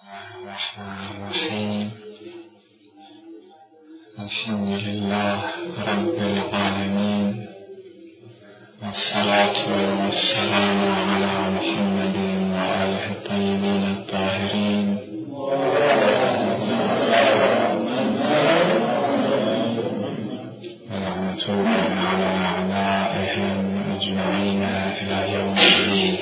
الله الرحمن الرحيم. الحمد لله رب العالمين، والصلاة والسلام على محمد وآله الطيبين الطاهرين، ولعنة الله على أعدائهم أجمعين إلى يوم الدين.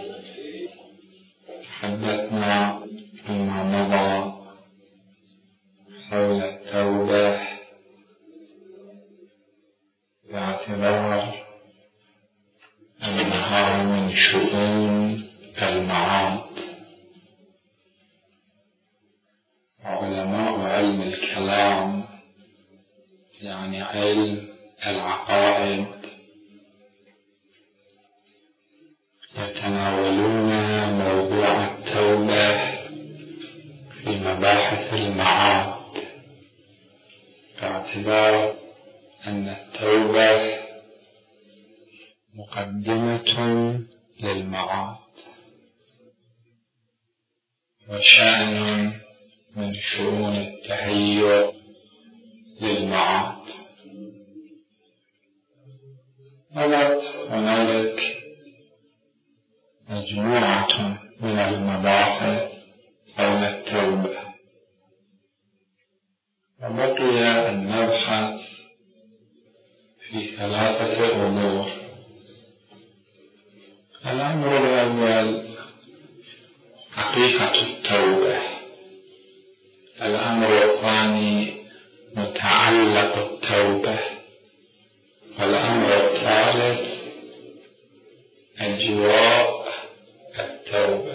تحدثنا فيما مضى حول التوبة باعتبار أنها من شؤون المعاد. علماء علم الكلام يعني علم العقائد يتناولون موضوع التوبة في مباحث المعاد باعتبار أن التوبة مقدمة للمعاد وشأن من شؤون التهيؤ للمعاد. هنالك مجموعة من المباحث حول التوبة، وبقي أن نبحث في ثلاثة أمور. الأمر الأول حقيقة التوبة، الأمر الثاني متعلق التوبة، والأمر الثالث أجواء التوبة.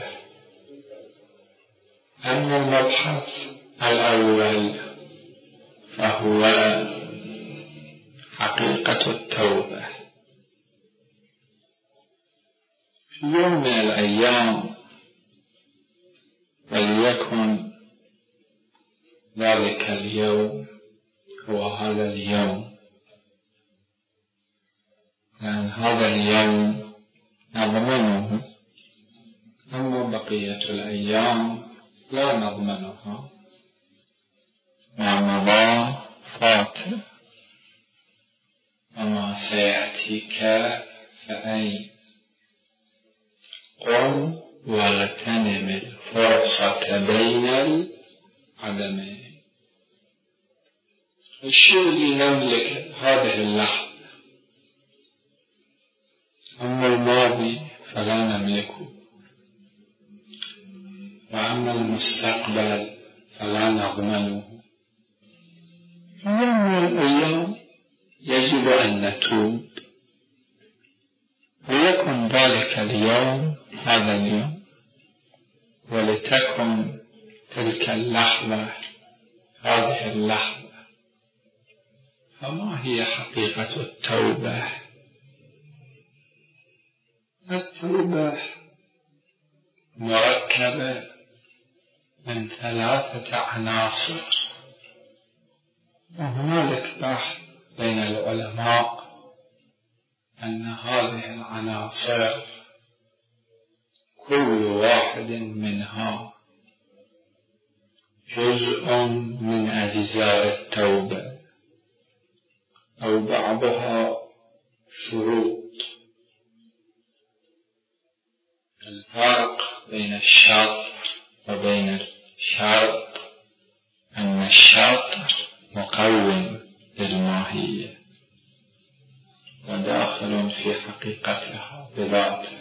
أما المبحث الأول فهو حقيقة التوبة. في يوم من الأيام، وليكن ذلك اليوم هو هذا اليوم، لأن هذا اليوم نضمنه، أما بقية الأيام لا نضمنها، ما مضى فات، وما سيأتيك فأين. قم واغتنم الفرصة بين العدمين. الشيء اللي نملك هذه اللحظة، أما الماضي فلا نملكه، وأما المستقبل فلا نضمنه. في يوم من الأيام يجب أن نتوب، وليكن ذلك اليوم هذا اليوم، ولتكن تلك اللحظة هذه اللحظة. فما هي حقيقة التوبة؟ التوبة مركبة من ثلاثة عناصر، وهنالك بحث بين العلماء أن هذه العناصر كل واحد منها جزء من أجزاء التوبة، أو بعضها شروط. الفرق بين الشرط وبين الشرط أن الشرط مقوم للماهية وداخل في حقيقتها بذاته،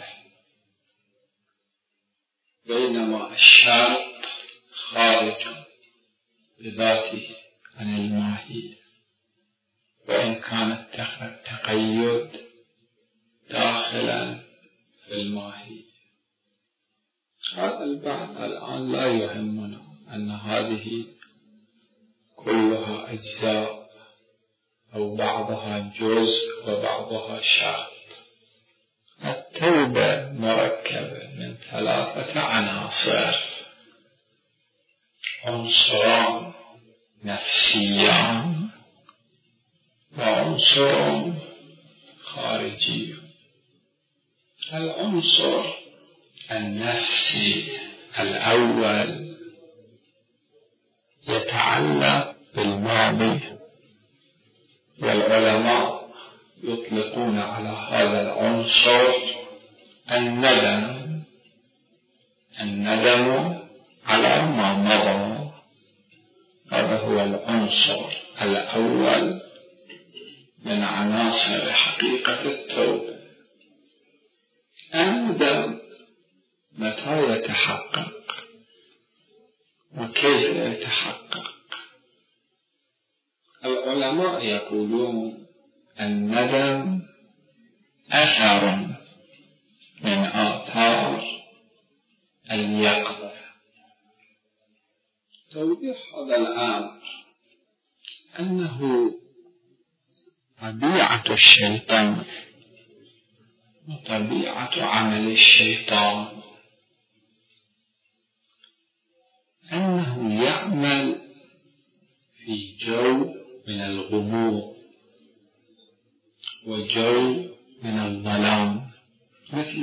بينما الشرط خارج بذاته عن الماهية، وإن كان التقيد داخلا في الماهية. هذا البحث الآن لا يهمنا، أن هذه كلها أجزاء أو بعضها جزء وبعضها شرط. التوبة مركبة من ثلاثة عناصر: عنصران نفسيان وعنصر خارجي. العنصر النفسي الأول يتعلق بالماضي، والعلماء يطلقون على هذا العنصر الندم على ما مضى. هذا هو العنصر الأول من عناصر حقيقة التوبة. الندم متى يتحقق وكيف يتحقق؟ العلماء يقولون الندم أثر من آثار اليقظة. توضيح هذا الأمر أنه طبيعة الشيطان وطبيعة عمل الشيطان أنه يعمل في جو من الغموض وجو من الظلام، مثل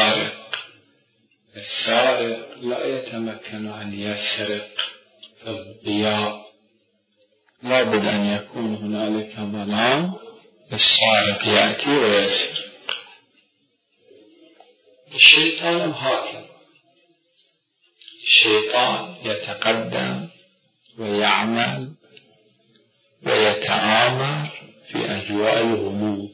السارق لا يتمكن أن يسرق في الضياء، لا بد أن يكون هنالك ظلام السارق يأتي ويسرق. الشيطان هكذا، الشيطان يتقدم ويعمل ويتآمر في أجواء الغموض،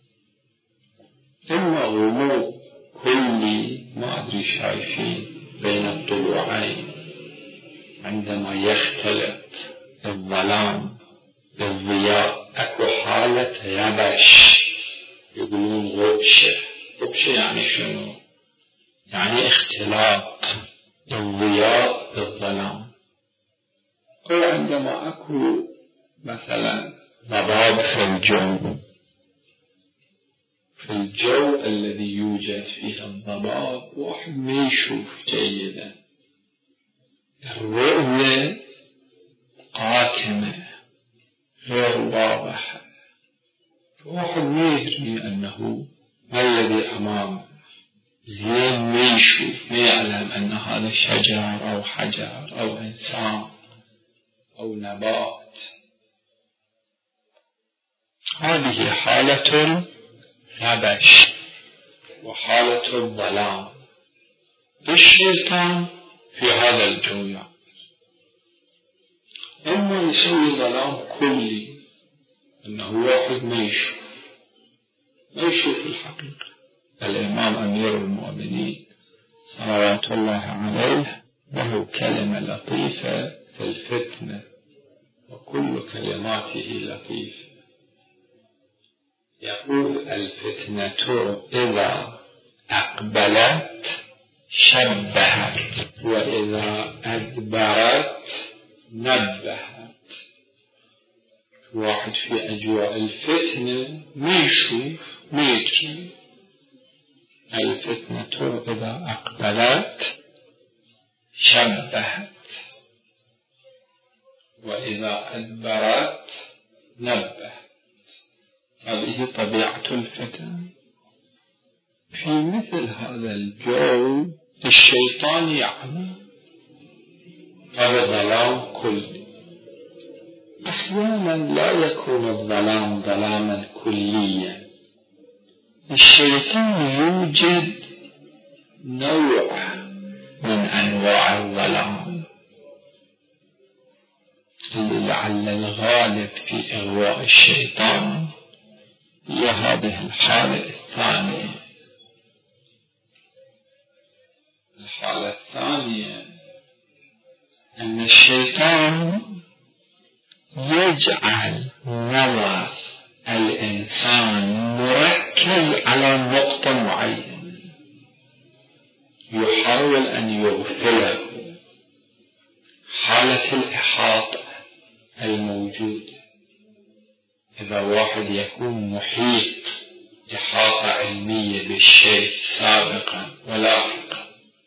إما غموض كلي ما أدري شايفين بين الضلوعين عندما يختلط الظلام بالضياء، أكو حالة يبش، يقولون غبشة يعني شنو؟ يعني اختلاط الضياء بالظلام. أو عندما أكو مثلا ضباب في الجو الذي يوجد فيه الضباب، واحد ما يشوف جيدا، الرؤية قاتمة غير واضحة، واحد ما يدري أنه ما الذي أمامه، زين ما يشوف، ما يعلم أن هذا شجر أو حجر أو إنسان أو نبات. هذه حالة الغبش وحالة الظلام. الشيطان في هذا الجو إما يسوي ظلام كلي، أنه واحد ما يشوف الحقيقة. الإمام أمير المؤمنين صلوات الله عليه له كلمة لطيفة في الفتنة، وكل كلماته لطيفة. يقول الفتنة إذا أقبلت شبهت، وإذا أدبرت نبهت. واحد في أجواء الفتنة ما يشوف ما يدري. الفتنة إذا أقبلت شبهت، وإذا أدبرت نبهت. هذه طبيعة الفتن. في مثل هذا الجو الشيطان يعمل، هذا ظلام كلي. أحيانا لا يكون الظلام ظلاما كليا، الشيطان يوجد نوع من أنواع الظلام اللي لعل الغالب في إغواء الشيطان هي هذه الحالة الثانية. الحالة الثانية أن الشيطان يجعل نظر الإنسان مركز على نقطة معينة، يحاول أن يغفله. حالة الإحاطة الموجودة، إذا واحد يكون محيط إحاطة علمية بالشيء سابقا ولاحقا،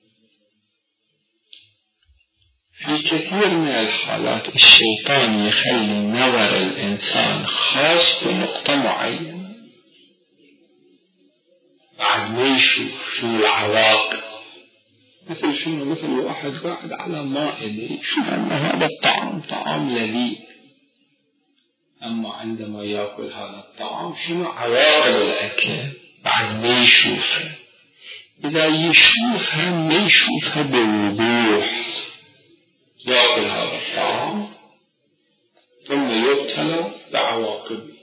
في كثير من الحالات الشيطان يخلي نظر الإنسان خاص بنقطة معينة، بعد ما يشوف شو العواقب مثل شنو؟ مثل واحد قاعد على مائدة يشوف أن هذا الطعام طعام لذيذ، أما عندما يأكل هذا الطعام شنو عواقب الأكل بعد ما يشوفها؟ إذا يشوفها ما يشوفها بوضوح، يأكل هذا الطعام ثم يبتلى بعواقبه.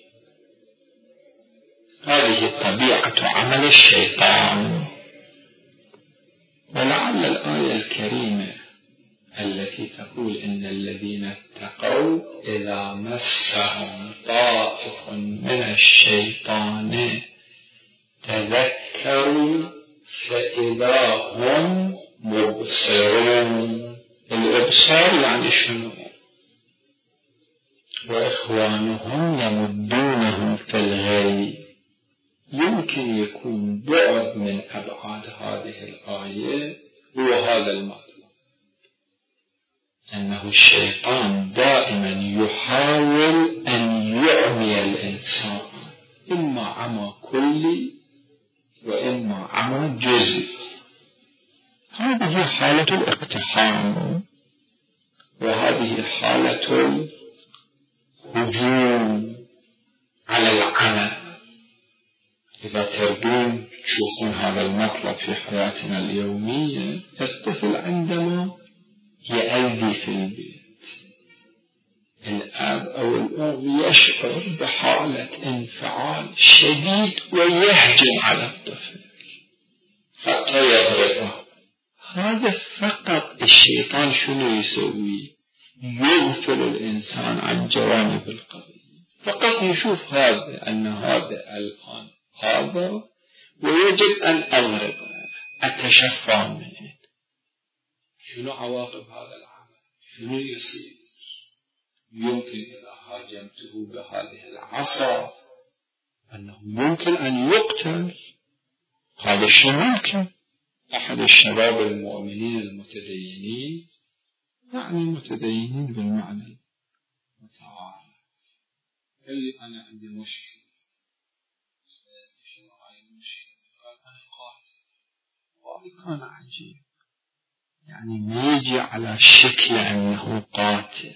هذه طبيعة عمل الشيطان. ولعل الآية الكريمة التي تقول إن الذين اتقوا إذا مسهم طائف من الشيطان تذكروا فإذا هم مبصرون. الإبصار يعني شنو؟ وإخوانهم يمدونهم في الغي. يمكن يكون بعد من أبعاد هذه الآية هو هذا المطلب، أنه الشيطان دائما يحاول أن يعمي الإنسان، إما عمى كلي وإما عمى جزئي. هذه حالة الاقتحام، وهذه حالة الهجوم على العمى. إذا تردون تشوفون هذا المطلب في حياتنا اليومية، الطفل عندما يأذي في البيت، الأب أو الأم يشعر بحالة انفعال شديد ويهجم على الطفل حتى يضربه. هذا فقط الشيطان شنو يسوي؟ يغفل الإنسان عن جوانب القضية، فقط يشوف هذا أن هذا الآن هذا ويجب أن أضربه أتشفى منه. شنو عواقب هذا العمل؟ شنو يصير؟ يمكن إذا هاجمته بهذه العصا أنه يمكن أن يقتل. هذا الشيء ممكن. أحد الشباب المؤمنين المتدينين، يعني المتدينين بالمعنى المتعارف، قال لي أنا عندي مشكلة. شنو هاي المشكلة؟ قال أنا قاتل. وهذا كان عجيب، يعني ما يجي على شكل أنه قاتل.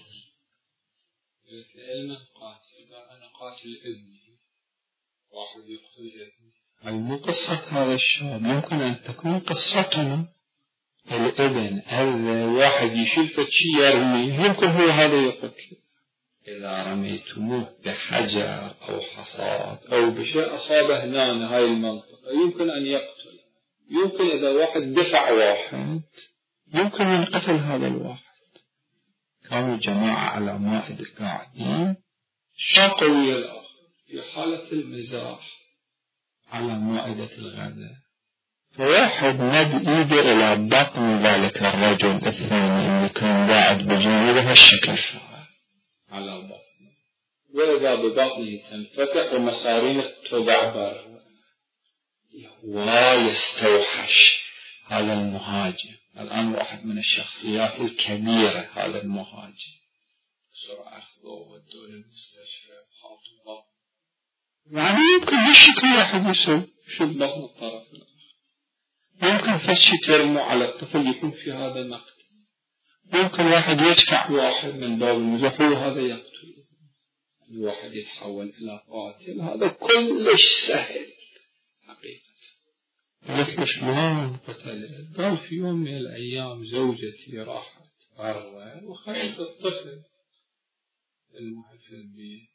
قلت له من قاتل؟ قال أنا قاتل ابني، واحد يقتل ابني. هاي مو قصة هذا الشاب، يمكن أن تكون قصتنا. الابن أذى واحد يشيل فشي يرميه، يمكن هو هذا يقتل. إذا رميتموه بحجر أو حصاة أو بشيء أصابه هنا هاي المنطقة يمكن أن يقتل. يمكن إذا واحد دفع واحد يمكن أن قتل هذا الواحد. كانوا جماعة على مائدة قاعدين، شاقوا ويا الآخر في حالة المزاح على مائدة الغداء، فواحد مد إيده إلى بطن ذلك الرجل الثاني اللي كان قاعد بجانبه هالشكل على بطنه، وإذا ببطنه تنفتح ومصارين تضع برا. ويستوحش هذا المهاجم. الآن واحد من الشخصيات الكبيرة هذا المهاجم، بسرعة أخذوه ودوه للمستشفى حاطوا بطن. يعني يمكن هالشكل واحد يسوي شو بطن الطرف الآخر. يمكن فشي ترموا على الطفل يكون في هذا النقد. ممكن واحد يدفع واحد من باب المزح وهذا يقتل. الواحد يتحول إلى قاتل. هذا كلش سهل حقيقة. قلت له شلون قتل؟ قال في يوم من الأيام زوجتي راحت برا وخلت الطفل في البيت.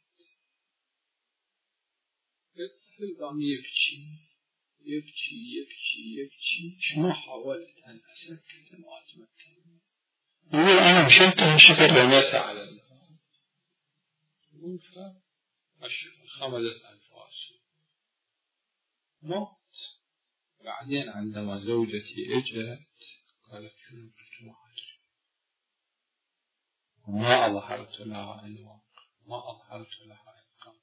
الطفل قام يبكي يبكي يبكي يبكي. شما حاولت أن أسكت ما أتمكن. يقول أنا مشيت هالشكل رميته على الباب خمدت أنفاسه موت. بعدين عندما زوجتي اجت قالت شنو؟ قلت ما أدري، وما أظهرت لها الواقع، ما أظهرت لها القلب.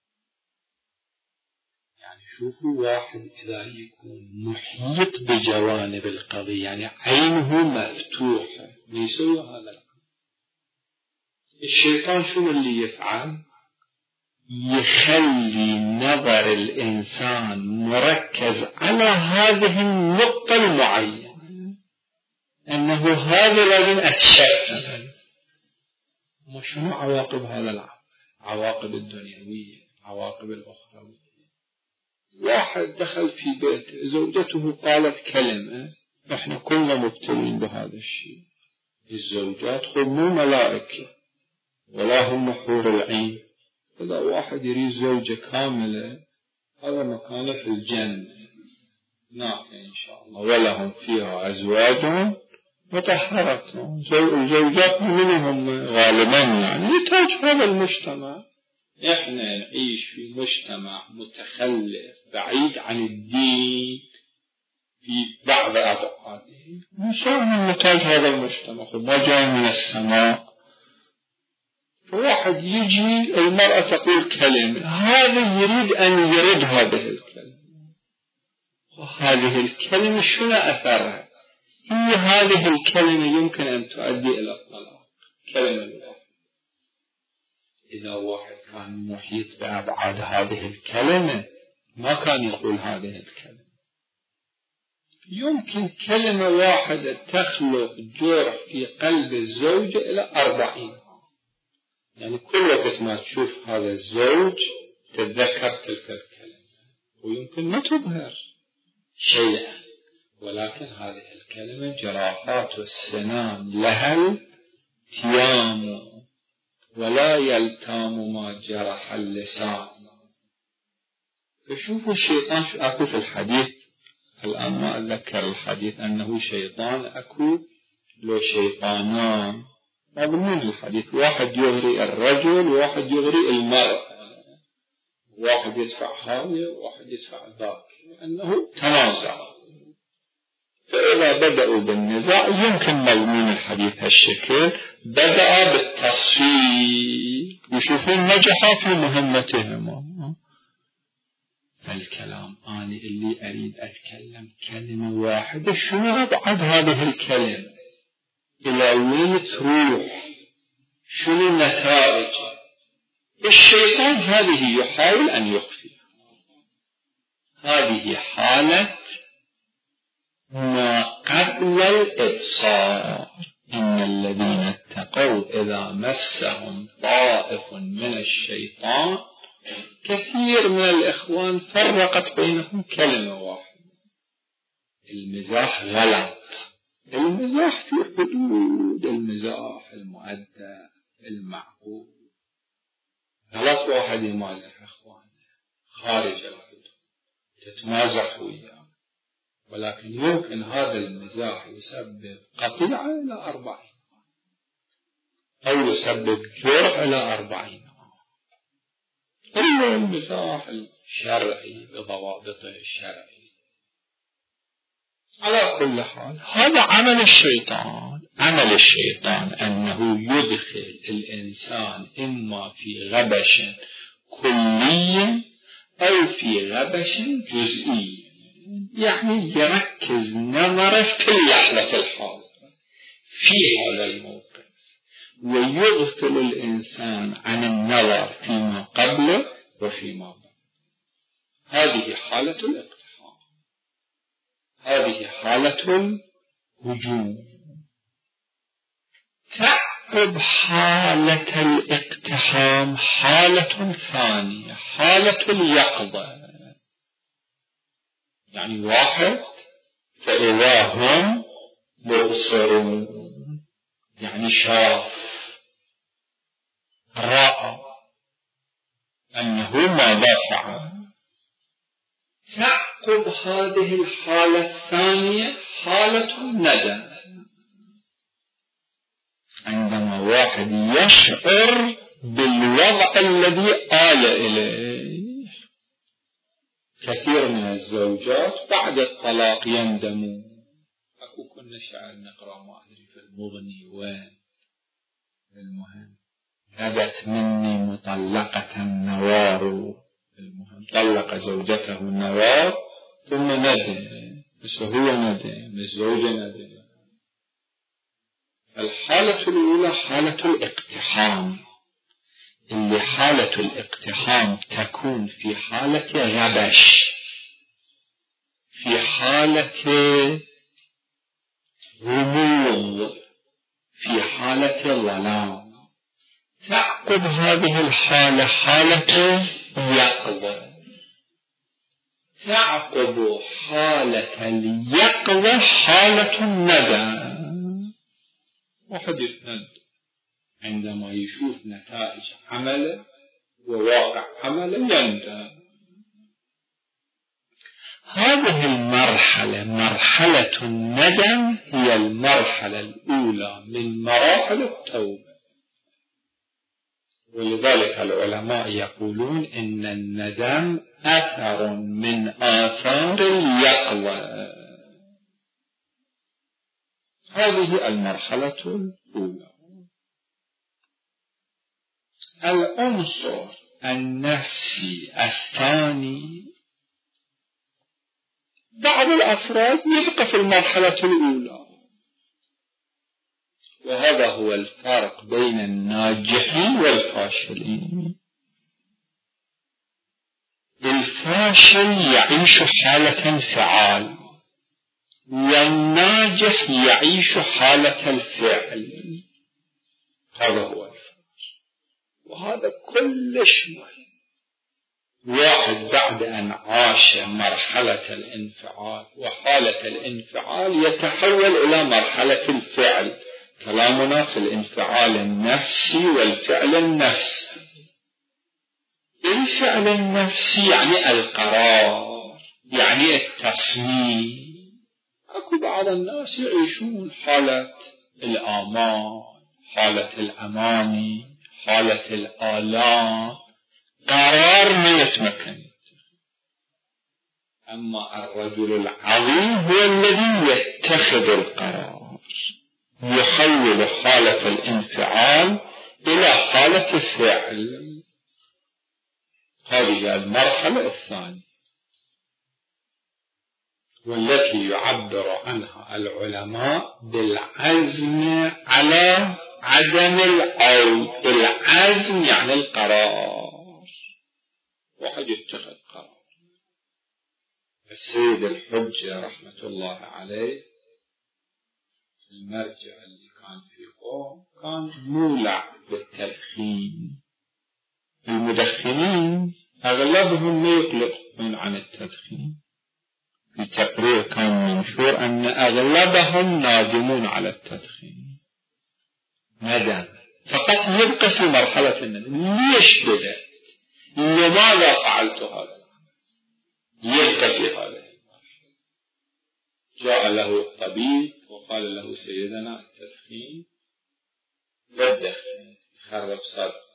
يعني شوفوا واحد إذا يكون محيط بجوانب القضية، يعني عينه مفتوحة، يسوي هذا الأمر. الشيطان شو اللي يفعل؟ يخلي نظر الإنسان مركز على هذه النقطة المعينة. أنه هذا لازم أتشفى. شنو عواقب هذا العمل؟ عواقب الدنيوية، عواقب الأخروية. واحد دخل في بيت، زوجته قالت كلمة، احنا كلنا مبتلين بهذا الشيء. الزوجات هم ملائكة ولا هم حور العين. إذا واحد يريد زوجة كاملة هذا مكانه في الجنة هناك إن شاء الله، ولهم فيها أزواج مطهرة. زوجات منهم غالبا يعني تاج هذا المجتمع. احنا نعيش في مجتمع متخلف بعيد عن الدين في بعض أوقاته، نحن نتاج هذا المجتمع ما جاء من السماء. فواحد يجي المرأة تقول كلمة، هذا يريد أن يرد هذه الكلمة، وهذه الكلمة شنو أثرها؟ هي هذه الكلمة يمكن أن تؤدي إلى الطلاق. كلمة الواحد إذا واحد كان محيط بأبعاد هذه الكلمة ما كان يقول هذه الكلمة. يمكن كلمة واحدة تخلق جرح في قلب الزوجة إلى 40. يعني كل وقت ما تشوف هذا الزوج تتذكر تلك الكلمة، ويمكن ما تظهر شيئا، ولكن هذه الكلمة جراحات السنان لها التيام ولا يلتام ما جرح اللسان. فشوفوا الشيطان شو أكو في الحديث، الآن ما أتذكر الحديث أنه شيطان أكو لو شيطانان، مضمون الحديث واحد يغري الرجل وواحد يغري المرأة، واحد يدفع هذه وواحد يدفع ذاك، أنه تنازع. فإذا بدأوا بالنزاع يمكن مضمون الحديث هالشكل، بدأ بالتصفيق ويشوفون نجحا في مهمتهما. فالكلام أنا اللي أريد أتكلم كلمة واحدة، شنو أبعد هذه الكلمة؟ إلى وين تروح؟ شنو النتائج؟ الشيطان هذه يحاول أن يخفي. هذه حالة ما قبل الإبصار. إن الذين اتقوا إذا مسهم طائف من الشيطان، كثير من الإخوان فرقت بينهم كلمة واحدة. المزاح غلط، المزاح في حدود، المزاح المؤدب المعقول. غلط واحد يمازح إخوانه خارج الحدود، تتمازح وياه، ولكن يمكن هذا المزاح يسبب قطيعة إلى 40 أو يسبب جرح إلى 40. إلا المزاح الشرعي بضوابطه الشرعي. على كل حال هذا عمل الشيطان. عمل الشيطان أنه يدخل الإنسان إما في غبش كلي أو في غبش جزئي، يعني يركز نظره في اللحظة الحاضرة في هذا الموقف، ويغفل الإنسان عن النظر فيما قبله وفيما بعد. هذه حالة الاقتحام، هذه حالة الهجوم. تعقب حالة الاقتحام حالة ثانية، حالة اليقظة. يعني واحد فإذا هم مبصرون، يعني شاف رأى أنه ماذا فعل. تعقب هذه الحالة الثانية حالة الندم، عندما واحد يشعر بالوضع الذي آل إليه. كثير من الزوجات بعد الطلاق يندمون. أكو كنا شعر نقرأ ما أدري في المغني وين، المهم غدت مني مطلقة النوار. المهم طلق زوجته النوار ثم ندم، بس هو ندم، الزوجة ندم. الحالة الأولى حالة الاقتحام، اللي حالة الاقتحام تكون في حالة غبش، في حالة غموض، في حالة ظلام. تعقب هذه الحالة حالة يقظة، تعقب حالة اليقظة حالة الندم. واحد يتندم عندما يشوف نتائج عمله وواقع عمله يندم. هذه المرحلة، مرحلة الندم، هي المرحلة الأولى من مراحل التوبة. ولذلك العلماء يقولون إن الندم أثر من آثار اليقظة. هذه المرحلة الأولى. العنصر النفسي الثاني، بعض الأفراد يبقى في المرحلة الأولى، وهذا هو الفرق بين الناجحين والفاشلين. الفاشل يعيش حالة انفعال، والناجح يعيش حالة الفعل. هذا هو الفرق، وهذا كلش مهم. واحد بعد أن عاش مرحلة الانفعال وحالة الانفعال يتحول إلى مرحلة الفعل. كلامنا في الانفعال النفسي والفعل النفسي. الفعل النفسي يعني القرار، يعني التصميم. أكو بعض الناس يعيشون حالة الآمان، حالة الأمان، حالة الآلام، قرار ما يتمكن. أما الرجل العظيم هو الذي يتخذ القرار، يحول حالة الانفعال إلى حالة الفعل. هذه المرحلة الثانية، والتي يعبر عنها العلماء بالعزم على عدم العود. العزم يعني القرار، واحد يتخذ قرار. السيد الحجة رحمة الله عليه، المرجع اللي كان في قوم، كان مولع بالتدخين. المدخنين أغلبهم ما يقلقون عن التدخين. في تقرير كان منشور أن أغلبهم نادمون على التدخين، ندم، فقط يبقى في مرحلة الندم. ليش بدأت؟ لماذا فعلت هذا؟ يبقى في هذا المرحلة. جاء له الطبيب وقال له سيدنا التدخين والدخين يخرب صدرك.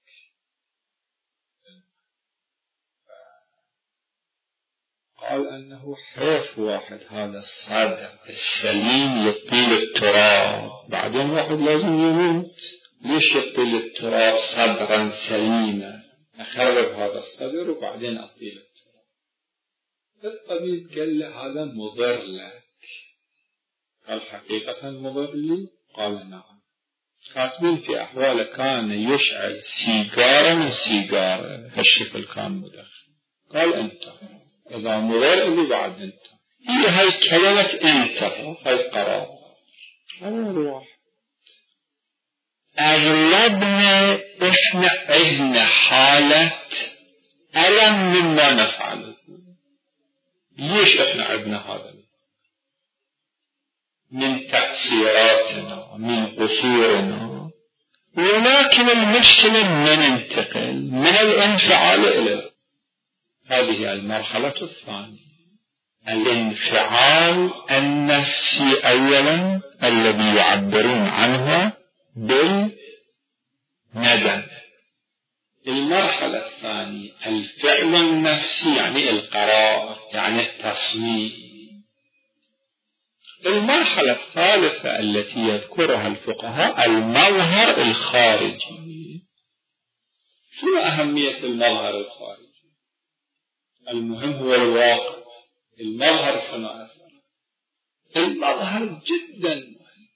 قال أنه حيف واحد هذا الصدر السليم يطيل التراب، بعدين واحد لازم يموت. ليش يطيل التراب صدرا سليما؟ أخرب هذا الصدر وبعدين أطيل التراب. الطبيب قال له هذا مضر لك. قال حقيقة مضر لي؟ قال نعم. كاتبين في أحواله كان يشعل سيجارة من سيجارة، هالشكل كان مدخن. قال أنت إذا مضر اللي بعد أنت، هي هاي كلمة أنت، هاي قرار. هذا واحد. أغلبنا إحنا عندنا حالة ألم مما نفعله. ليش إحنا عندنا هذا؟ من تقصيراتنا، من قصورنا. ولكن المشكلة من ننتقل من الانفعال إلى هذه المرحلة الثانية، الانفعال النفسي أولا الذي يعبرون عنه بالندم. المرحلة الثانية الفعل النفسي يعني القرار، يعني التصميم. المرحلة الثالثة التي يذكرها الفقهاء المظهر الخارجي. شو أهمية المظهر الخارجي؟ المهم هو الواقع. المظهر شنو أثر؟ المظهر جدا مهم،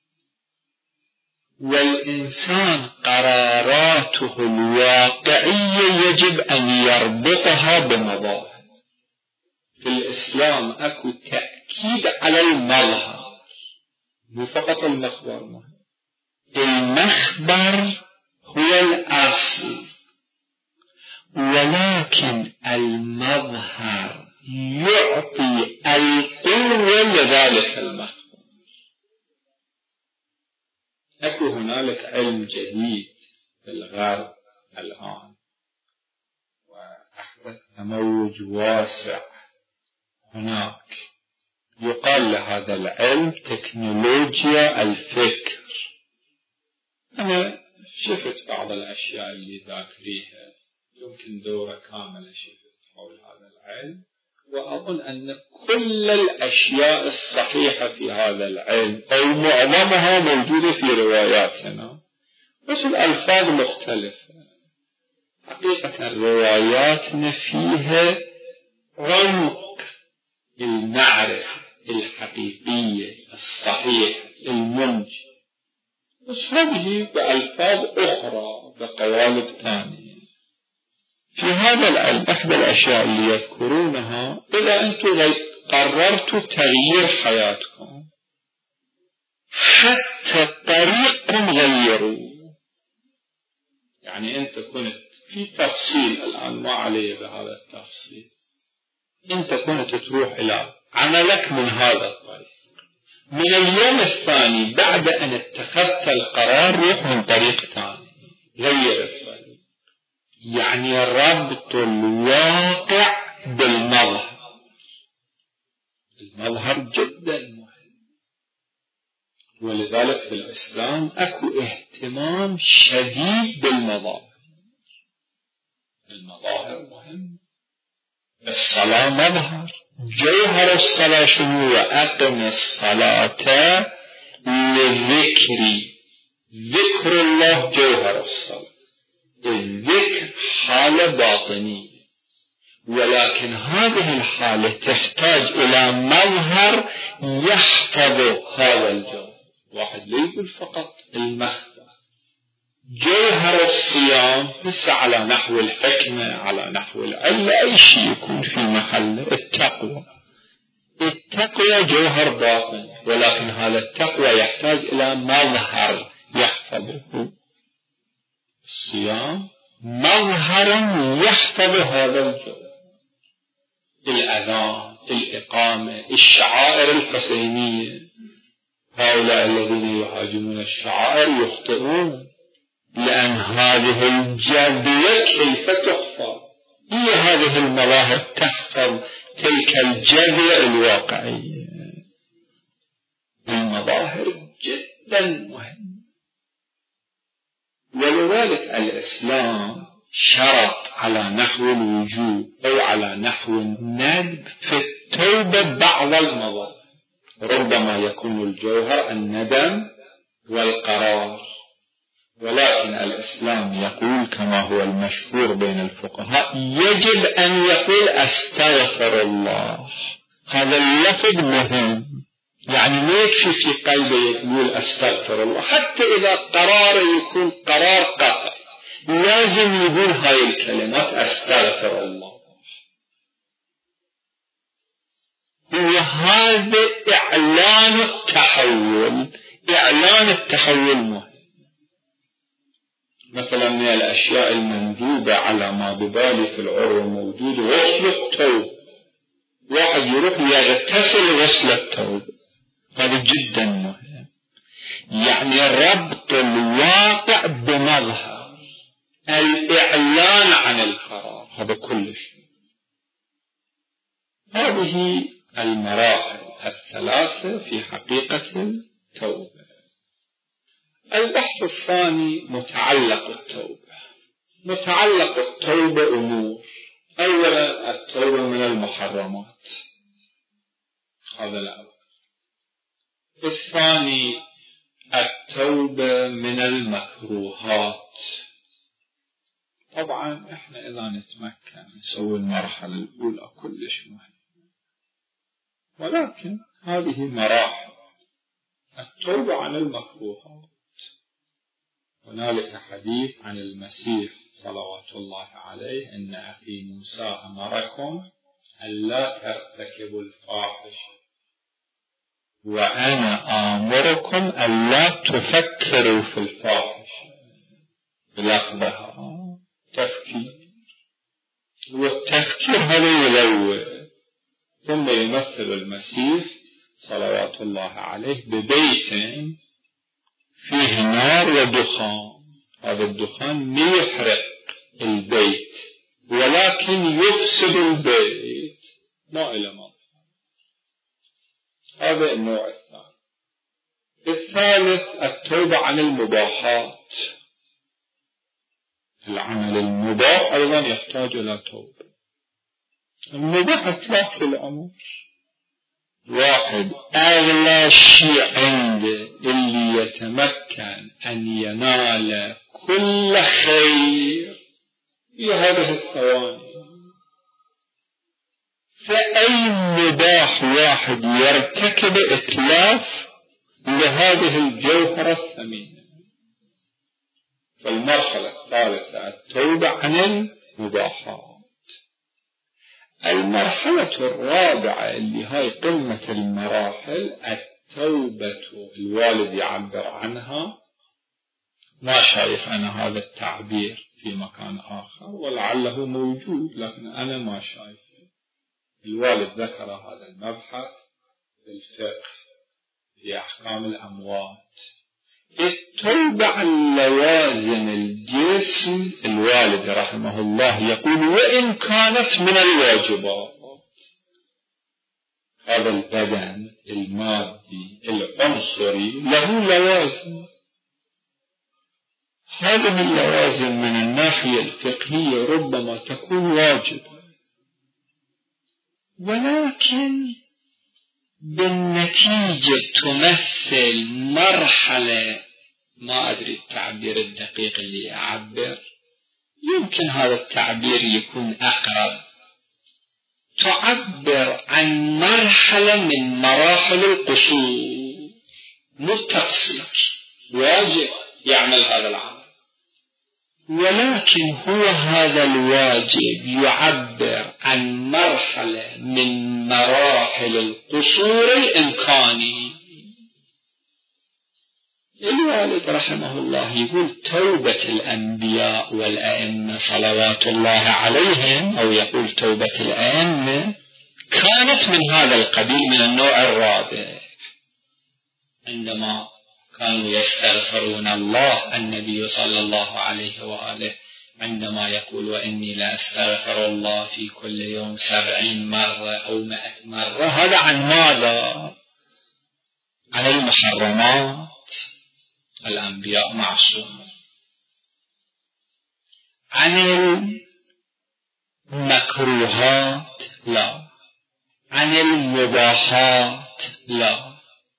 والإنسان قراراته الواقعية يجب أن يربطها بمظاهر. في الإسلام أكو تأكيد على المظهر، مو فقط المخبر مهم، المخبر هو الأصل، ولكن المظهر يعطي القوة لذلك المخبر. أكو هنالك علم جديد في الغرب الآن وأحدث تموج واسع هناك، يقال لهذا العلم تكنولوجيا الفكر. أنا شفت بعض الأشياء اللي ذاكريها، يمكن دورة كاملة شفت حول هذا العلم، وأظن أن كل الأشياء الصحيحة في هذا العلم أو معظمها موجودة في رواياتنا، بس الألفاظ مختلفة. حقيقة رواياتنا فيها عمق المعرفة الحقيقية الصحيحة المنجية، بس هذه بألفاظ أخرى بقوالب ثانية. في هذا العلم إحدى الأشياء اللي يذكرونها، إذا أنتم قررتوا تغيير حياتكم حتى طريقكم غيروا، يعني أنت كنت في تفصيل الآن ما علي بهذا التفصيل، أنت كنت تروح إلى عملك من هذا الطريق، من اليوم الثاني بعد أن اتخذت القرار روح من طريق ثاني، غير الطريق. يعني ربط الواقع بالمظهر، المظهر جدا مهم، ولذلك في الإسلام أكو اهتمام شديد بالمظاهر. المظاهر مهم. الصلاة مظهر، جوهر الصلاة شنو؟ وأقم الصلاة للذكر، ذكر الله جوهر الصلاة. الذكر حالة باطنية، ولكن هذه الحالة تحتاج إلى مظهر يحفظ هذا الجوهر. واحد لا يقول فقط المخبر. جوهر الصيام بس على نحو الحكمة، على نحو العلم، أي شيء يكون في محله. التقوى، التقوى جوهر باطن، ولكن هذا التقوى يحتاج إلى مظهر يحفظه. الصيام مظهر يحفظ هذا الجوهر. الأذان، الإقامة، الشعائر الحسينية، هؤلاء الذين يهاجمون الشعائر يخطئون، لأن هذه الجذوة كيف تحفظ؟ هي هذه المظاهر تحفظ تلك الجذوة الواقعية. المظاهر جدا مهمة، ولذلك الإسلام شرط على نحو الوجوب أو على نحو الندب في التوبة بعض المظاهر. ربما يكون الجوهر الندم والقرار، ولكن الإسلام يقول كما هو المشهور بين الفقهاء يجب أن يقول أستغفر الله. هذا اللفظ مهم، يعني ما يكفي في قلبه يقول أستغفر الله، حتى إذا قراره يكون قرار قطعي لازم يقول هاي الكلمات أستغفر الله. وهذا إعلان التحول، إعلان التحول مهم. مثلا من الأشياء المندوبة على ما ببالي في العرو موجود غسل التوبة، واحد يروح يغتسل غسل التوبة، هذا جدا مهم. يعني ربط الواقع بمظهر، الإعلان عن القرار، هذا كل شيء. هذه المراحل الثلاثة في حقيقة التوبة. البحث الثاني متعلق التوبة. متعلق التوبة أمور. أولا التوبة من المحرمات، هذا الأول. الثاني التوبة من المكروهات. طبعا احنا إذا نتمكن نسوي المرحلة الأولى كلش مهم، ولكن هذه مراحل. التوبة عن المكروهات، هنالك حديث عن المسيح صلوات الله عليه إن أخي موسى أمركم ألا ترتكبوا الفاحشة وأنا آمركم ألا تفكروا في الفاحشة بلفظها تفكير، والتفكير هذا يلوث. ثم يمثل المسيح صلوات الله عليه ببيت فيه نار ودخان، هذا الدخان يحرق البيت ولكن يفسد البيت ما إلى ما. هذا النوع الثاني. الثالث التوبة عن المباحات. العمل المباح أيضا يحتاج إلى توبة. المباح إطلاق الأمر، واحد أغلى شيء عنده اللي يتمكن أن ينال كل خير في هذه الثواني، فأي مباح واحد يرتكب إتلاف لهذه الجوهرة الثمينة. فالمرحلة الثالثة التوبة عن المباحات. المرحلة الرابعة اللي هاي قمة المراحل التوبة، الوالد يعبر عنها، ما شايف أنا هذا التعبير في مكان آخر ولعله موجود لكن أنا ما شايفه. الوالد ذكر هذا المبحث في الفقه في أحكام الأموات. التوبة عن لوازم الجسم، الوالد رحمه الله يقول وإن كانت من الواجبات. هذا البدن المادي العنصري له لوازم، هذه اللوازم من الناحية الفقهية ربما تكون واجبة، ولكن بالنتيجة تمثل مرحلة، ما أدري التعبير الدقيق اللي أعبر، يمكن هذا التعبير يكون أقرب، تعبر عن مرحلة من مراحل القصور، مو التقصير، واجب يعمل هذا العمل، ولكن هو هذا الواجب يعبر عن مرحلة من مراحل القصور الإمكاني. الوالد رحمه الله يقول توبة الأنبياء والأئمة صلوات الله عليهم، أو يقول توبة الأئمة كانت من هذا القبيل، من النوع الرابع، عندما كانوا يستغفرون الله. النبي صلى الله عليه وآله عندما يقول وإني لا أستغفر الله في كل يوم 70 مرة أو 100 مرة، هذا عن ماذا؟ عن المحرمات. الأنبياء معصومون. عن المكروهات لا، عن المباحات لا،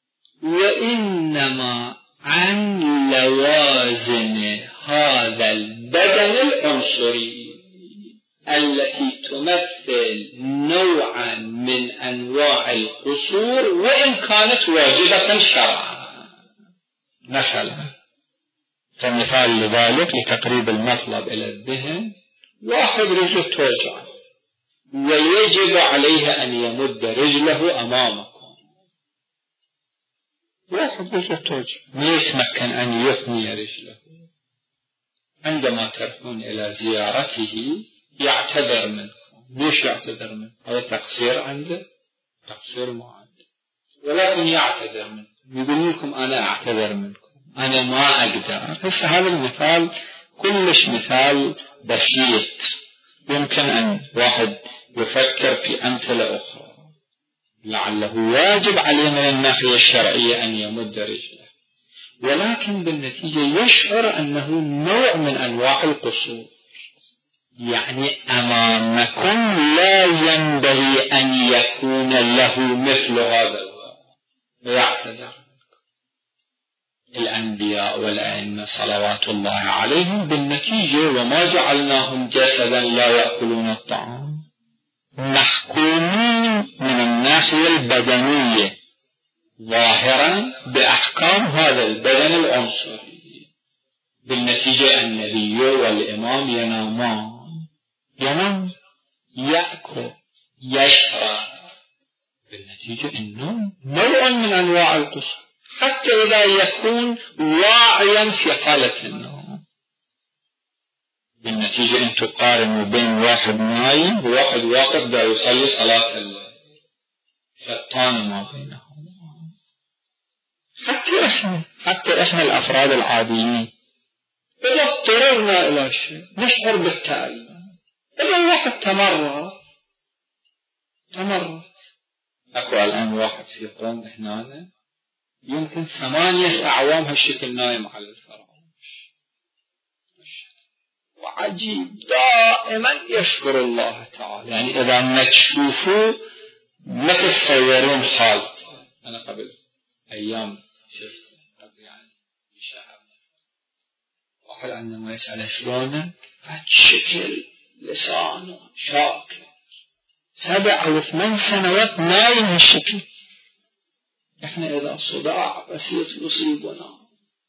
وإنما عن لوازم هذا البدن العنصري التي تمثل نوعا من أنواع القصور وإن كانت واجبة شرعا. مثلا كمثال لذلك لتقريب المطلب إلى الذهن، واحد رجله توجع ويجب عليه أن يمد رجله أمامكم، واحد رجله توجع ما يتمكن أن يثني رجله، عندما تروحون إلى زيارته يعتذر منكم. ليش يعتذر منكم؟ هذا تقصير عنده؟ تقصير ما عنده، ولكن يعتذر منكم، يقول لكم أنا أعتذر منكم، أنا ما أقدر. هسه هذا المثال كلش مثال بسيط، يمكن أن واحد يفكر في أمثلة أخرى، لعله واجب عليه من الناحية الشرعية أن يمد رجله، ولكن بالنتيجة يشعر أنه نوع من أنواع القصور. يعني أمامكم لا ينبغي أن يكون له مثل هذا ويعتذر. الأنبياء والأئمة صلوات الله عليهم بالنتيجة وما جعلناهم جسدا لا يأكلون الطعام، محكومين من الناحية البدنية ظاهرا بأحكام هذا البدن العنصري. بالنتيجة النبي والإمام ينام، يأكل، يشرب، بالنتيجة إنه نوع من أنواع القصور، حتى إذا يكون واعيا في حالة النوم. بالنتيجة أن تقارنوا بين واحد نايم وواحد واقف دا يصلي صلاة الليل، شتان ما بينهم. حتى إحنا الأفراد العاديين إذا اضطررنا إلى شيء نشعر بالتألم. إذا الواحد تمرد أكو الآن واحد في قوم إحنا يمكن 8 أعوام هالشكل نايم على الفراش، وعجيب دائما يشكر الله تعالى. يعني إذا ما تشوفوا ما تتصورون حالته. أنا قبل أيام شفت يعني شهر واحد عندما يسأله شلونك هالشكل لسانه شاكر 7 أو 8 سنوات نايم هالشكل. احنا اذا صداع بسيط يصيبنا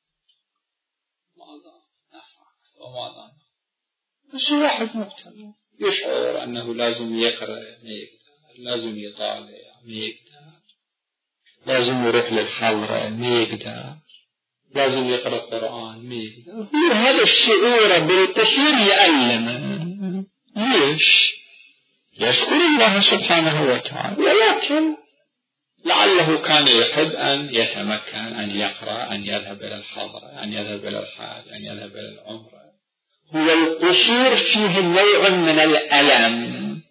ماذا نفعل وماذا نفعل؟ بس واحد مبتلى يشعر انه لازم يقرأ ما يقدر، لازم يطالع ما يقدر، لازم يروح للحضرة ما يقدر، لازم يقرأ القرآن ما يقدر. هذا الشعور بالقصور يألمه. ليش؟ يشكر الله سبحانه وتعالى، ولكن لعله كان يحب أن يتمكن، أن يقرأ، أن يذهب إلى الحضرة، أن يذهب إلى الحاج، أن يذهب إلى العمرة. هو القصور فيه نوع من الألم.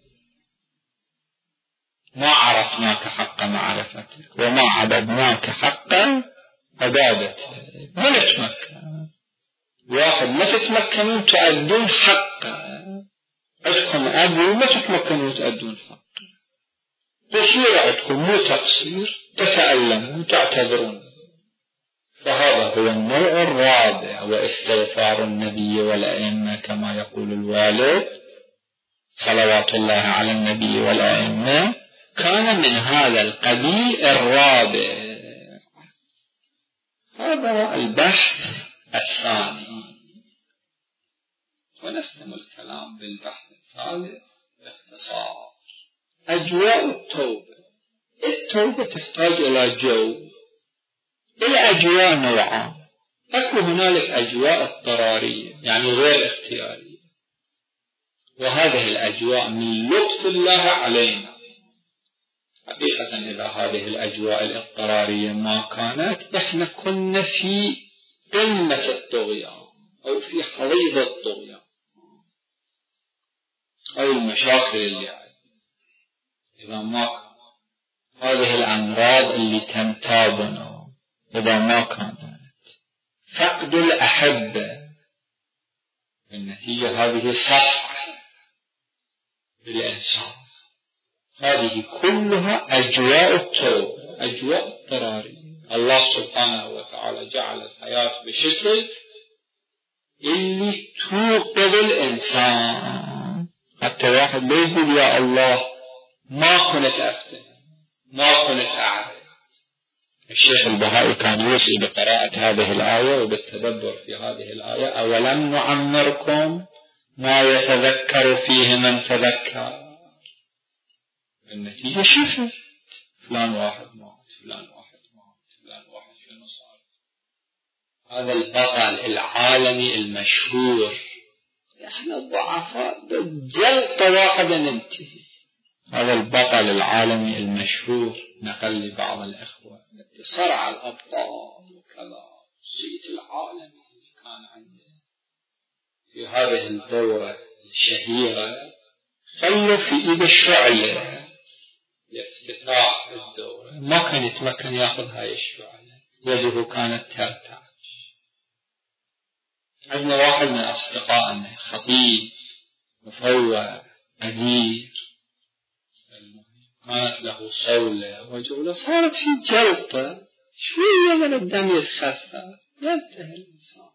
ما عرفناك حق معرفتك وما عبدناك حق عبادتك. ما نتمكن. واحد ما تتمكنون تؤدون حقه، عندكم أبو ما تتمكنون تؤدون حقه. قصور عندكم مو تقصير، تتألمون تعتذرون. فهذا هو النوع الرابع. واستغفار النبي والأئمة كما يقول الوالد صلوات الله على النبي والأئمة كان من هذا القبيل الرابع. هذا البحث الثاني. ونختم الكلام بالبحث الثالث باختصار. أجواء التوبة. التوبة تحتاج إلى جو. الأجواء نوعان. أكو هنالك أجواء اضطرارية يعني غير اختيارية، وهذه الأجواء من لطف الله علينا. حقيقة إذا هذه الأجواء الاضطرارية ما كانت إحنا كنا في قمة الطغيان أو في حضيض الطغيان أو المشاكل اللي عندنا. إذا ما كان هذه الأمراض اللي تنتابنا، إذا ما كانت فقد الأحبة، بالنتيجة هذه صفحة بالإنسان. هذه كلها أجواء التوبة، أجواء اضطرارية. الله سبحانه وتعالى جعل الحياة بشكل اللي توقظ الإنسان. حتى واحد لا يقول يا الله ما كنت أفتن، ما كنت أعرف. الشيخ البهائي كان يوصي بقراءة هذه الآية وبالتدبر في هذه الآية: أولم نعمركم ما يتذكر فيه من تذكر. النتيجة شفت فلان واحد مات، فلان واحد مات، فلان واحد شنو صار. هذا البطل العالمي المشهور. احنا الضعفاء بالجلطة واحدة ننتهي. هذا البطل العالمي المشهور نقل لي بعض الأخوة صرع الأبطال وكذا، الصيت العالمي كان عنده في هذه الدورة الشهيرة. خلوا في إيد الشعلة لافتتاح الدورة، ما كان يتمكن يأخذ هاي الشعلة، يده كانت ترتعش. عندنا واحد من أصدقائنا خطيب مفوع قدير، كانت له صولة وجولة، صارت في جلطة، شوية من الدم يتخفى ينتهي الإنسان.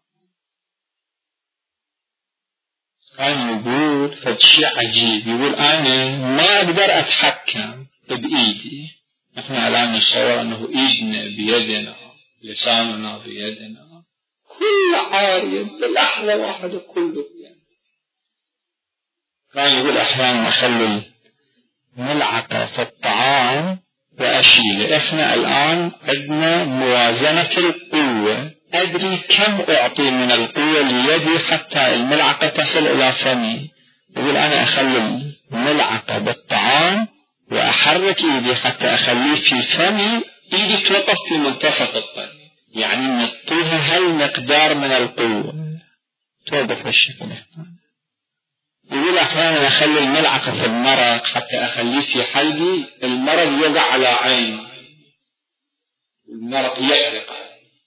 كان يقول فشي عجيب، يقول أنا ما أقدر أتحكم بإيدي. نحن الآن نتصور أنه إيدنا بيدنا، لساننا بيدنا، كل عارية بلحظة واحدة كله بيدنا. كان يقول أحيانا أخلي ملعقة في الطعام وأشيل. إحنا الآن عندنا موازنة القوة، أدري كم أعطي من القوة ليدي حتى الملعقة تصل إلى فمي. يقول أنا أخلي الملعقة بالطعام وأحرك إيدي حتى أخليه في فمي، إيدي توقف في منتصف الطريق، يعني نعطيها هالمقدار من القوة توقف هالشكل. يقول أحيانا أخلي الملعقة في المرق حتى أخليه في حلقي، المرض يقع على عيني، المرض يحرق.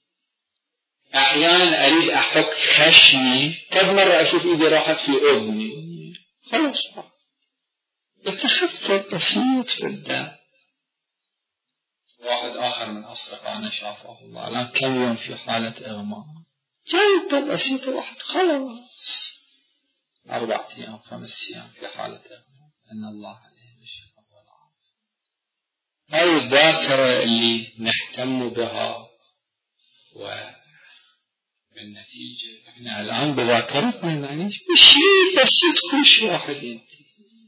أحيانا أريد أحك خشمي، كم مرة أشوف إيدي راحت في أذني، خلاص يتخفف بسيط في الدم. واحد آخر من أصدقائنا شافه الله الآن كم يوم في حالة إغماء، جلطة بسيطة واحد خلاص 4 أيام 5 أيام في حالة إغماء، أن الله عليه الشفاء والعافية. هاي الذاكرة اللي نهتم بها، وبالنتيجة احنا الآن بذاكرتنا نعيش بشيء بسيط كل واحد ينتهي.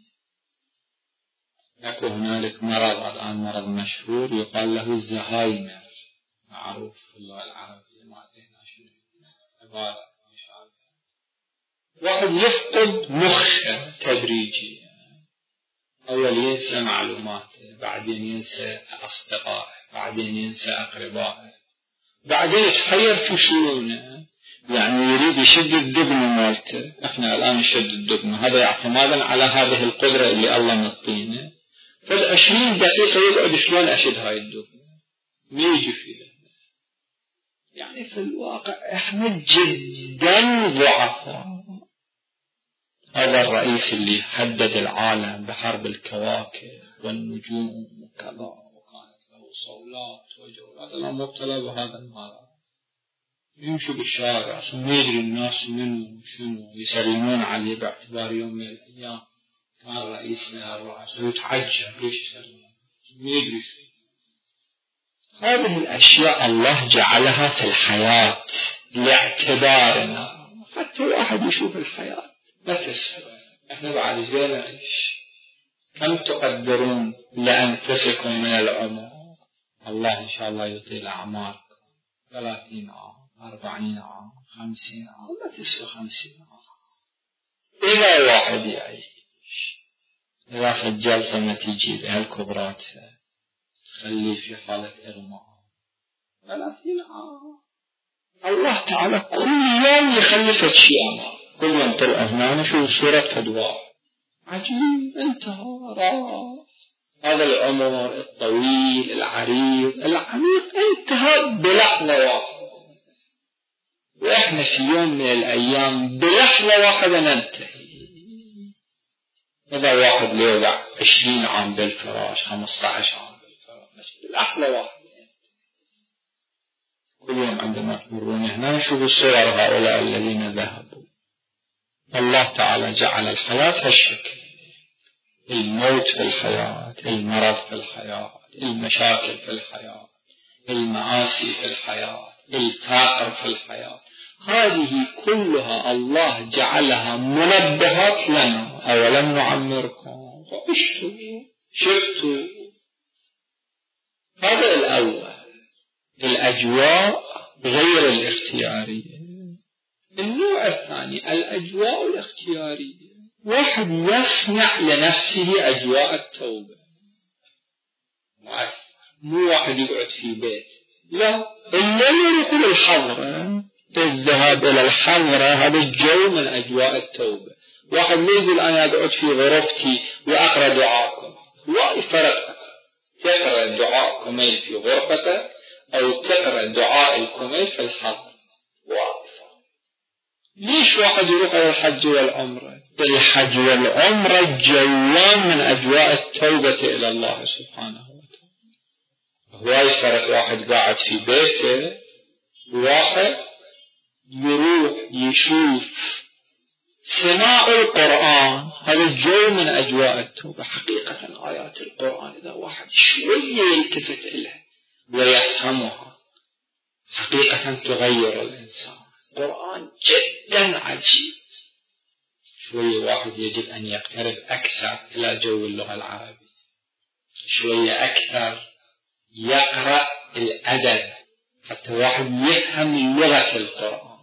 يكون هنالك مرض الآن مرض مشهور يقال له الزهايمر، معروف في اللغة العربية، ما أدري شنو عبارة مشابهة. واحد يفقد مخه تدريجيا، أول ينسى معلوماته، بعدين ينسى أصدقائه، بعدين ينسى أقربائه، بعدين يتحير في شؤونه، يعني يريد يشد الدبن مالته. احنا الآن نشد الدبن، هذا اعتمادا على هذه القدرة اللي الله مطينا. فال20 دقيقة يقعد شلون أشد هاي الدبن، ما يجي في ذهنه. يعني في الواقع احنا جدا ضعفاء. هذا الرئيس اللي حدد العالم بحرب الكواكب والنجوم وكذا، وكانت له صولات وجولات، الآن مبتلى بهذا المرض. يمشوا بالشارع ما يدري الناس منه شنو، يسلمون عليه باعتبار يوم من الأيام كان رئيس من الرؤساء، ويتعجب ليش يسلمون، ما يدري شو. هذه الأشياء الله جعلها في الحياة لاعتبارنا، حتى واحد يشوف الحياة ما تسوى. احنا بعد جاي نعيش. كم تقدرون لأنفسكم من العمر؟ الله إن شاء الله يطيل أعماركم، 30 عام 40 عام 50 عام، ما تسوى 50 عام. إذا واحد يعيش، إذا في الجلسة ما تجي لهالكبرات تخليه في حالة إغماء 30 عام. الله تعالى كل يوم يخلفك شيء، كل يوم تلقى هنا نشوف صورة فدواء عجيب، انتهى راح هذا العمر الطويل العريض العميق، انتهى بلحظة واحدة. واحنا في يوم من الأيام بلحظة واحدة ننتهي. إذا واحد ليوقع 20 عام بالفراش 15 عام بالفراش، بلحظة واحدة. كل يوم عندما تمرون هنا نشوف صور هؤلاء الذين ذهبوا. الله تعالى جعل الحياة هالشكل، الموت في الحياة، المرض في الحياة، المشاكل في الحياة، المعاصي في الحياة، الفقر في الحياة، هذه كلها الله جعلها منبهات لنا. أولم نعمركم فعشتوا شفتوا. هذا الأول، الأجواء غير الاختيارية. النوع الثاني الأجواء الاختيارية، واحد يصنع لنفسه أجواء التوبة. مو واحد يقعد في بيت، لا، اللي يدخل الحضرة، الذهاب إلى الحضرة، هذا الجو من أجواء التوبة. واحد ما يقول أنا أقعد في غرفتي وأقرأ دعاءكم، لا فرق. تقرأ دعاء كميل في غرفتك أو تقرأ دعاء الكميل في الحضر، واضح. ليش واحد يروح إلى الحج والعمرة؟ الحج والعمرة جوان من أجواء التوبة إلى الله سبحانه وتعالى. هواي فرق واحد قاعد في بيته، واحد يروح يشوف سماع القرآن، هذا الجو من أجواء التوبة. حقيقة آيات القرآن إذا واحد شوية يلتفت إليها ويفهمها حقيقة تغير الإنسان. القرآن جدا عجيب. شوية واحد يجب أن يقترب أكثر إلى جو اللغة العربية، شوية أكثر يقرأ الأدب حتى واحد يفهم لغة القرآن.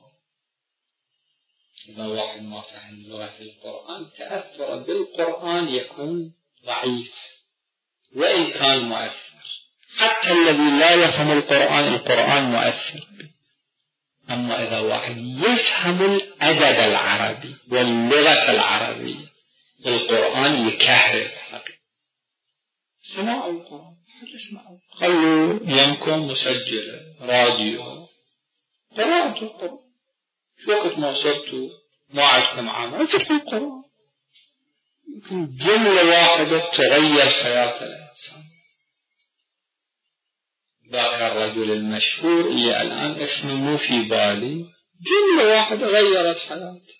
إذا واحد ما فهم لغة القرآن تأثر بالقرآن يكون ضعيف وإن كان مؤثر. حتى الذي لا يفهم القرآن مؤثر به. أما إذا واحد يفهم الأدب العربي واللغة العربية القرآن يكهرب حقيقة. سماع القرآن خلوا يمكن مسجلة راديو قراءة القرآن. شو وقت ما صرتوا ما عندكم عمل افتحوا القرآن، يمكن جملة واحدة تغير حياة الإنسان. ذاك الرجل المشهور اللي الآن اسمه مو في بالي، جملة واحدة غيرت حياته.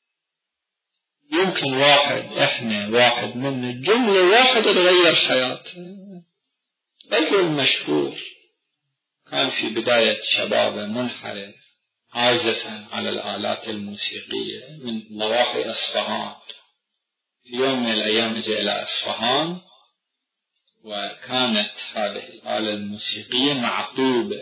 يمكن واحد منا جملة واحدة تغير حياته. رجل مشهور كان في بداية شبابه منحرف عازفا على الآلات الموسيقية من ضواحي أصفهان. في يوم من الأيام جاء إلى أصفهان وكانت هذه الآلة الموسيقية معطوبة،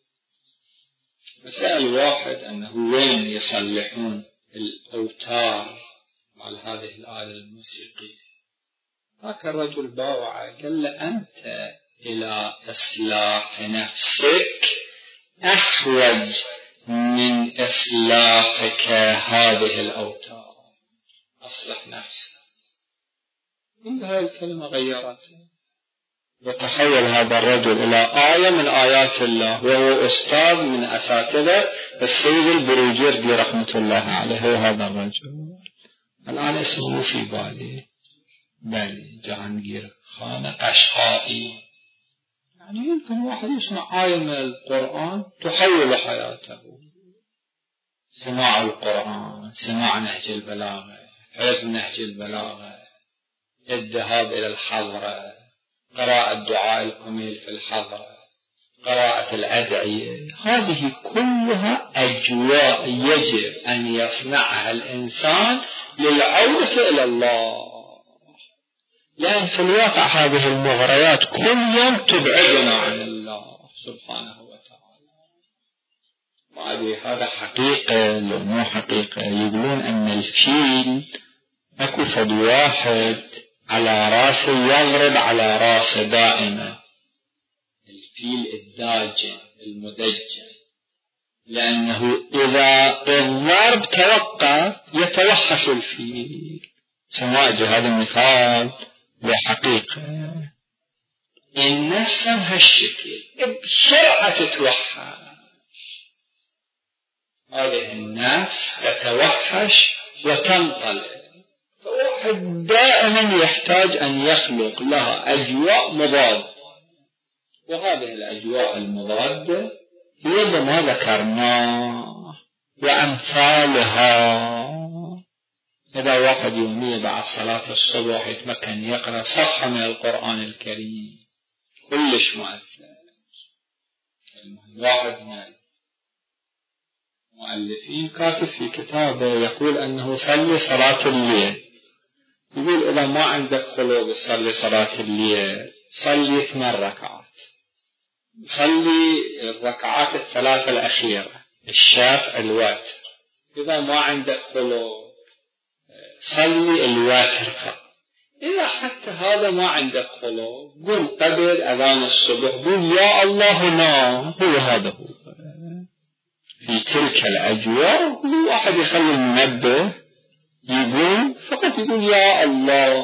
فسأل واحد أنه وين يصلحون الأوتار على هذه الآلة الموسيقية. هاك الرجل باوعه قال له أنت إلى إصلاح نفسك أحوج من إصلاحك هذه الأوتار. أصلح نفسك. كل هذه الكلمة غيرته وتحول هذا الرجل إلى آية من آيات الله، وهو أستاذ من أساتذة السيد البروجردي رحمة الله عليه. هذا الرجل الآن اسمه في بالي جهانگیر خان قشقایی. يعني يمكن واحد يسمع آية من القرآن تحول حياته. سماع القرآن، سماع نهج البلاغة، حفظ نهج البلاغة، الذهاب إلى الحضرة، قراءة دعاء الكميل في الحضرة، قراءة الأدعية، هذه كلها أجواء يجب أن يصنعها الإنسان للعودة إلى الله. لأن في الواقع هذه المغريات كل يوم تبعدنا عن الله سبحانه وتعالى. ما أدري هذا حقيقة لو مو حقيقة. يقولون أن الفيل أكو فد واحد على راسه يضرب على راسه دائما، الفيل الداجن المدجن، لأنه إذا الضرب توقف يتوحش الفيل. سماجي هذا مثال لحقيقة. النفس هالشكل بسرعة تتوحش. هذه النفس تتوحش وتنطلق. فواحد دائما يحتاج أن يخلق لها أجواء مضادة، وهذه الأجواء المضادة هي ما ذكرناه وأمثالها. إذا واحد يوميا بعد صلاة الصبح يتمكن يقرأ صفحة من القرآن الكريم كلش مؤثر. واحد من المؤلفين كاتب في كتابه يقول أنه صلي صلاة الليل. يقول إذا ما عندك خلق تصلي صلاة الليل صلي 8 ركعات. صلي الركعات الثلاثة الأخيرة الشافع الوتر. إذا ما عندك خلق صلي الوتر فقط. إذا حتى هذا ما عندك خلق قل قبل أذان الصبح قل يا الله نام. هو هذا هو في تلك الأجواء. الواحد يخلي المنبه يقول فقط يقول يا الله.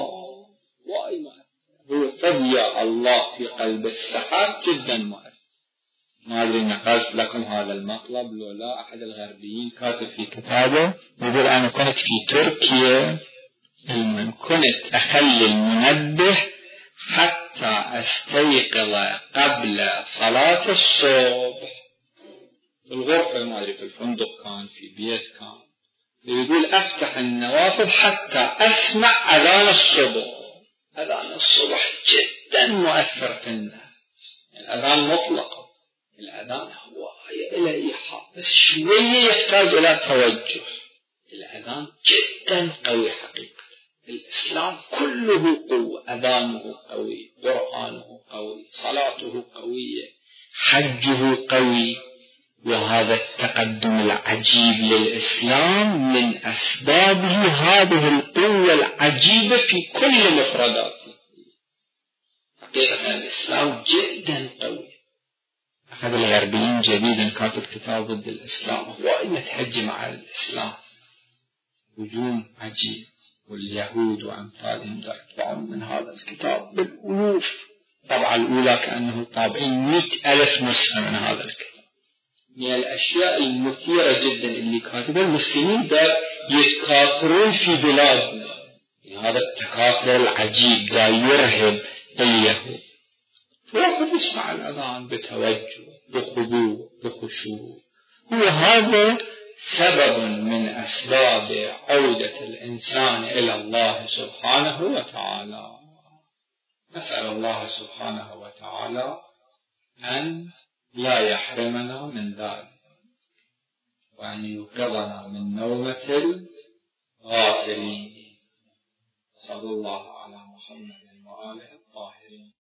هو فد يا الله في قلب السحر جدا مؤثر. ما أدري نقلت لكم هذا المطلب لو لا. أحد الغربيين كاتب في كتابه يقول أنا كنت في تركيا كنت أخلي المنبه حتى أستيقظ قبل صلاة الصبح في الغرفة. ما أدري في الفندق كان في بيت كان. يقول أفتح النوافذ حتى أسمع أذان الصبح. أذان الصبح جدا مؤثر في النفس. الأذان مطلقا، الأذان هو إلى إيحاء بس شوية يحتاج إلى توجه. الأذان جدا قوي حقيقة. الإسلام كله قوة، أذانه قوي، قرآنه قوي، صلاته قوية، حجه قوي. وهذا التقدم العجيب للإسلام من أسبابه هذه القوة العجيبة في كل مفرداته. حقيقة الإسلام جدا قوي. أخذ الغربيين جديدا كاتب كتاب ضد الإسلام، هو متهجم على الإسلام هجوم عجيب، واليهود وأمثالهم يتبعون من هذا الكتاب بالألوف. طبعا الأولى كأنه طابعين 100,000 نسخة من هذا الكتاب. من الأشياء المثيرة جدا اللي كاتبها المسلمين دا يتكاثرون في بلادنا، هذا التكاثر العجيب دا يرهب اليهود. فيأخذ يسمع الأذان بتوجه بخضوع بخشوع. هو هذا سبب من أسباب عودة الإنسان إلى الله سبحانه وتعالى. نسأل الله سبحانه وتعالى أن لا يحرمنا من ذلك، وأن يوقظنا من نومة الغافلين. صلى الله على محمد وآله الطاهرين.